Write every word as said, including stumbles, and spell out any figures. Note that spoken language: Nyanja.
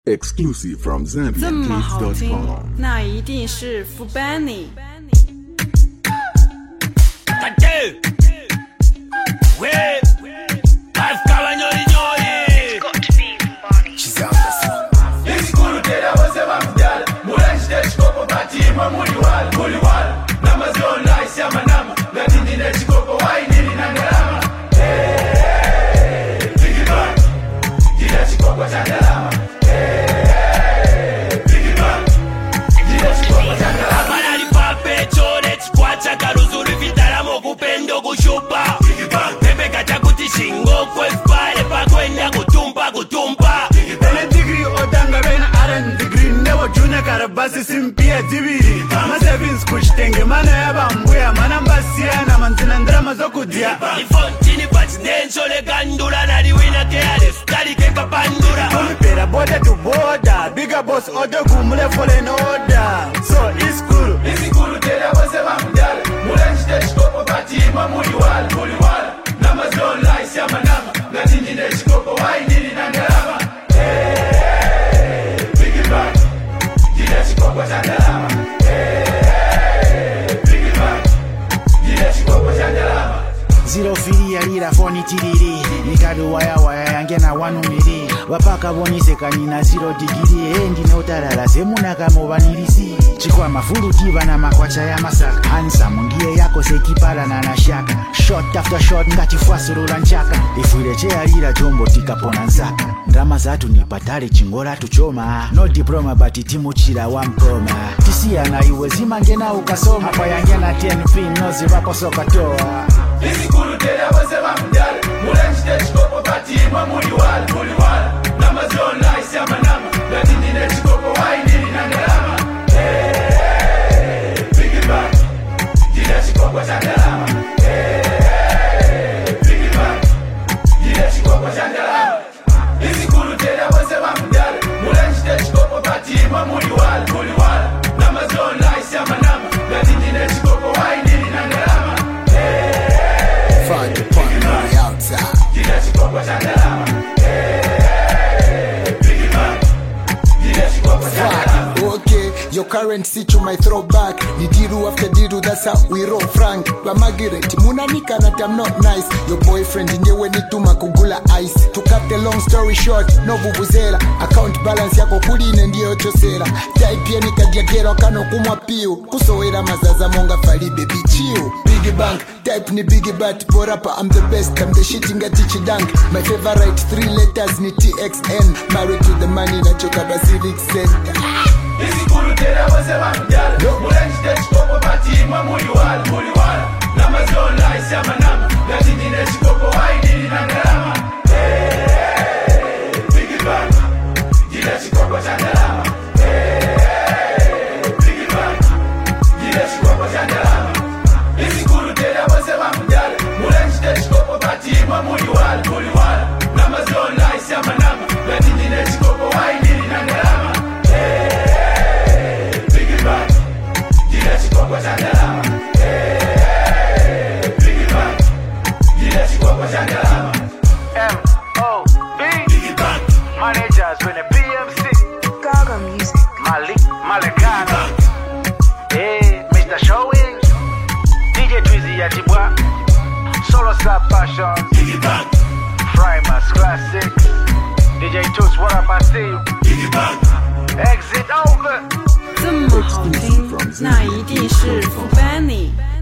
Exclusive from 这么好 zambian 听 kids dot com。 那一定是 Fubani。 Basi simpia tibiri Masevins kuchitenge mana yaba mbuya Mana mbasiana manzina ndrama zokudia Ifontini patinenso le gandula Nari wina keale sutari keka pandura Kumipera boda to boda Bigger boss order kumule fallen order So it's cool It's cool tera wase bamdala Mulanjite chikopo patima muli wala Muli wala Nama zone lies ya manama Ngatindine chikopo wainini nangarama Hey, biggie bang Jile chikopo changalama Hey, biggie bang Jile chikopo changalama Zero fili ya lira foni tiriri Nikadu waya waya yange na wanu miri Wapaka bonise kanina zero digiri Endi na utarala semuna kamo vanilisi Chikwa mafuru tiba na makwacha ya masaka Handsome ndiye yako sekipara na nashaka Shot after shot ngati fwasurula nchaka Ifuire chea lira jombo tika pona nsaka Ndrama zatu ni patale chingola tuchoma No diploma but itimu chira wamproma Tisia na iwe zima ngena ukasoma Kwa yange na ten pin nozi wako soka toa Isikulu tera wase bamdala Mulanjite chikopo patima muli wala Muli wala Nama zone lies ya manama Ngatindine chikopo wainini nangarama Hey, biggie bang Jile chikopo changalama Hey, biggie bang Jile chikopo changalama Isikulu tera wase bamdala Mulanjite chikopo patima muli wala Muli wala Nama zone lies ya manama Ngatindine chikopo wainini nangarama Find the partner on the outside. Jile chikopo changalama Hey, biggie bang Jile chikopo changalama Fuck, okay, your current situ my throwback. Ni diru after diru, that's how we roll frank. Wa Margaret, muna nika that I'm not nice. Your boyfriend inyewe ni tuma kugula ice. To cut the long story short, no bubuzela. Account balance yako kuline ndiyo chosela. Type ye nikadiagero kano kumwa piu. Kusowera mazaza monga fali baby chill. Biggie bank, type ni biggie bat. Borapa, I'm the best, I'm the shit inga tichi dank. My favorite three letters ni T X N. Married to the money na choka basic cent. Isikulu tera wase bamdala Mulanjite chikopo patima muli wala Muli wala Nama zone lies ya manama Ngatindine chikopo wainini nangarama Hey, biggie bang Jile chikopo changalama Hey, biggie bang Jile chikopo changalama Isikulu tera wase bamdala Mulanjite chikopo patima muli wala Muli wala Nama zone lies ya manama Ngatindine chikopo wainini nangarama Changalama. Hey, biggie bang, jile chikopo changalama. M O B Biggie bang, Managers with a P M C Gaga Music. Malik Malekano Hey, Mister Showing D J Twizy Yatibwa Solo Star Fashions biggie bang, Frymas Classics D J Toots, what up I see you biggie bang. Exit over 这么好听那一定是 Fubani。